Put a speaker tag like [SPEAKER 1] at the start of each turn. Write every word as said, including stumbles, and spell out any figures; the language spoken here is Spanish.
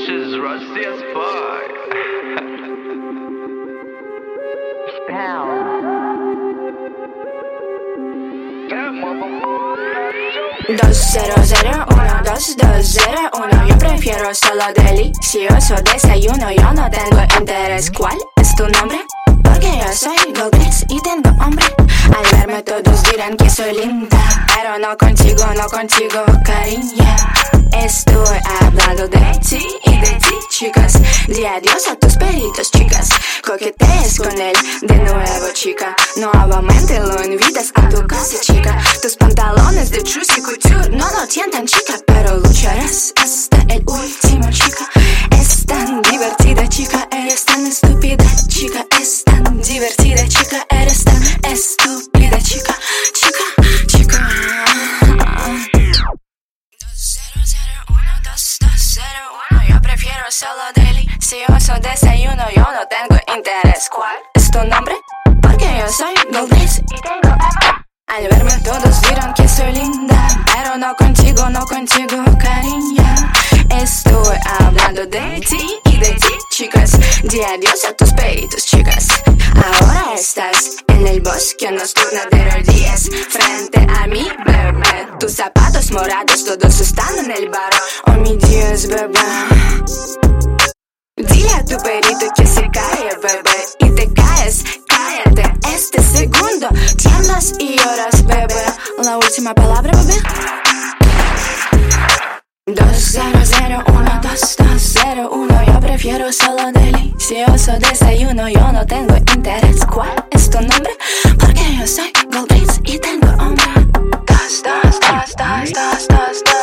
[SPEAKER 1] is rusty as fuck.
[SPEAKER 2] Dos cero cero uno, dos dos cero uno. Yo prefiero solo delicioso desayuno. Yo no tengo interés. ¿Cuál es tu nombre? Porque yo soy Goldgris y tengo hambre. Al verme todos dirán que soy linda, pero no contigo, no contigo, cariño. Estoy hablando de ti y de ti, chicas. Di adiós a tus peritos, chicas. Coquetees con él de nuevo, chica. Nuevamente lo invitas a tu casa, chica. Tus pantalones de Juicy Couture no lo tientan, chica, pero lucharás hasta el último, chica. Es tan divertida, chica, eres tan estúpida, chica. Es tan divertida, chica, eres tan estúpida, chica, chica, chica. dos dos cero uno, yo prefiero solo delicioso desayuno. Yo no tengo interés. ¿Cuál es tu nombre? Porque yo soy Goldgris y tengo hambre. Al verme todos dirán que soy linda, pero no contigo, no contigo, cariño. Estoy hablando de ti y de ti, chicas. Di adiós a tus peitos, chicas. Ahora estás en el bosque nocturno de rodillas frente a mi bebé. Tus zapatos morados todos están en el bar. Oh mi Dios, bebé. Dile a tu perito que se cae, bebé, y te caes. Cállate este segundo. Tiemblas y lloras, bebé. La última palabra, bebé. Dos cero cero uno, dos dos cero uno. Yo prefiero solo delicioso desayuno. Yo no tengo interés. ¿Cuál es tu nombre? Porque yo soy Goldgris y tengo hambre. Dos dos dos dos dos dos dos.